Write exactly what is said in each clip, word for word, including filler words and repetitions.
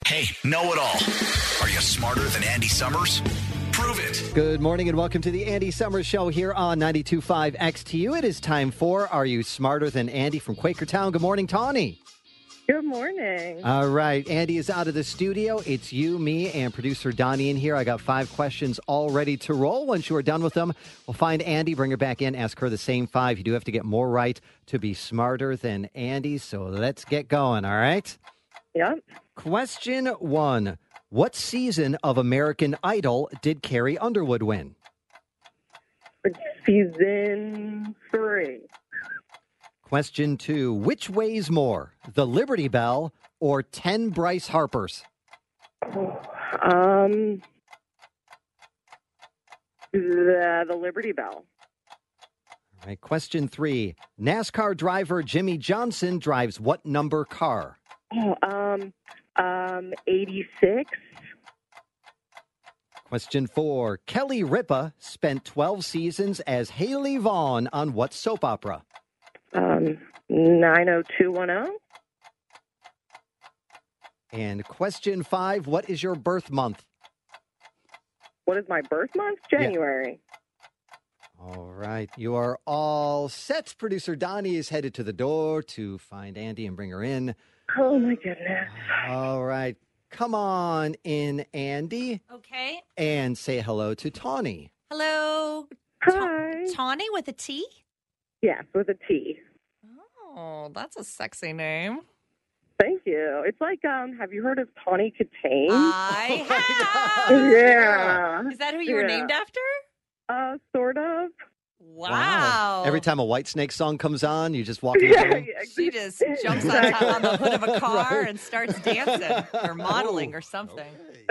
Hey, know-it-all. Are you smarter than Andy Summers? Prove it. Good morning and welcome to the Andy Summers Show here on ninety-two point five X T U. It is time for Are You Smarter Than Andy from Quakertown. Good morning, Tawny. Good morning. All right. Andy is out of the studio. It's you, me, and producer Donnie in here. I got five questions all ready to roll. Once you are done with them, we'll find Andy, bring her back in, ask her the same five. You do have to get more right to be smarter than Andy. So let's get going, all right? Yep. Question one. What season of American Idol did Carrie Underwood win? Season three. Question two. Which weighs more, the Liberty Bell or ten Bryce Harpers? Um, the, the Liberty Bell. All right. Question three. NASCAR driver Jimmy Johnson drives what number car? Oh, um, um, eighty-six. Question four. Kelly Ripa spent twelve seasons as Haley Vaughn on what soap opera? Um, nine oh two one oh. And question five. What is your birth month? What is my birth month? January. All right. You are all set. Producer Donnie is headed to the door to find Andy and bring her in. Oh, my goodness. All right. Come on in, Andy. Okay. And say hello to Tawny. Hello. Hi. Tawny with a T? Yes, with a T. Oh, that's a sexy name. Thank you. It's like, um, have you heard of Tawny Katane? I Oh have. Yeah. Is that who you were Yeah. named after? Uh, sort of. Wow. Every time a White Snake song comes on, you just walk in the Yeah, room. yeah, She just jumps on, top, on the hood of a car Right. and starts dancing or modeling or something.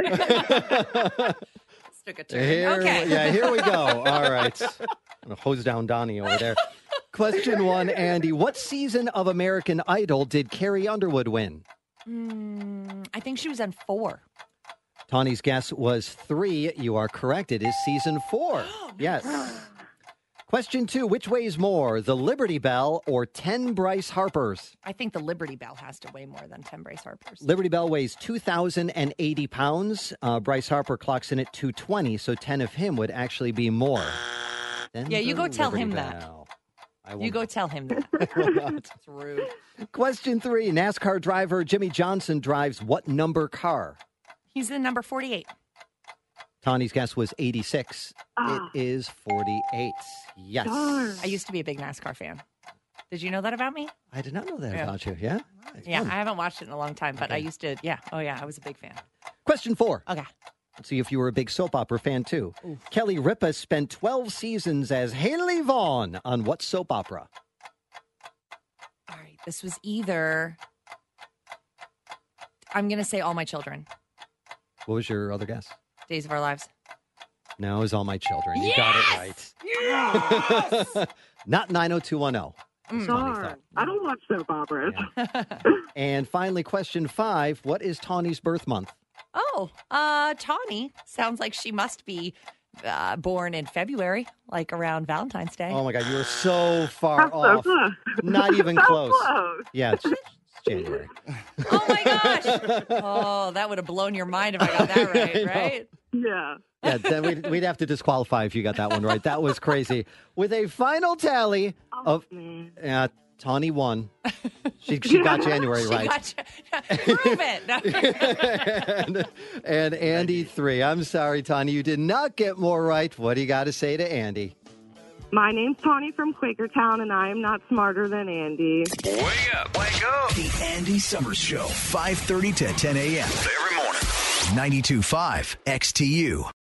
Took a turn. Here, Okay. Yeah, here we go. All right. I'm going to hose down Donnie over there. Question one, Andy. What season of American Idol did Carrie Underwood win? Mm, I think she was on four. Tawny's guess was three. You are correct. It is season four. Yes. Question two. Which weighs more, the Liberty Bell or ten Bryce Harpers? I think the Liberty Bell has to weigh more than ten Bryce Harpers. Liberty Bell weighs two thousand eighty pounds. Uh, Bryce Harper clocks in at two twenty, so ten of him would actually be more. than Yeah, you the go tell Liberty him that. Bell. I will You go not. tell him that. I will not. It's rude. Question three. NASCAR driver Jimmy Johnson drives what number car? He's in number forty-eight. Tawny's guess was eighty-six. Ah. It is forty-eight. Yes. Darn. I used to be a big NASCAR fan. Did you know that about me? I did not know that Yeah. about you. Yeah? It's Yeah, fun. I haven't watched it in a long time, but I Okay. used to. Yeah. Oh, yeah. I was a big fan. Question four. Okay. Let's see if you were a big soap opera fan, too. Kelly Ripa spent twelve seasons as Haley Vaughn on what soap opera? All right. This was either. I'm going to say All My Children, What was your other guess? Days of Our Lives. No, it was All My Children. You got it right. Yes! Not nine oh two one oh. Mm. Tawny thought. I don't watch soap operas. Yeah. And finally, question five. What is Tawny's birth month? Oh, uh, Tawny sounds like she must be uh, born in February, like around Valentine's Day. Oh, my God. You were so far So off. close. Not even So close. close. Yeah, it's, it's January. Oh, my gosh. Oh, that would have blown your mind if I got that I right, know. right? Yeah. Yeah, then we'd, we'd have to disqualify if you got that one right. That was crazy. With a final tally of Man. uh, Tawny won. She, she got January She right. got you. Prove it. and, and Andy three. I'm sorry, Tawny. You did not get more right. What do you got to say to Andy? My name's Tawny from Quakertown, and I am not smarter than Andy. Way up. Wake up. The Andy Summers Show, five thirty to ten a.m. Every morning. ninety-two point five X T U.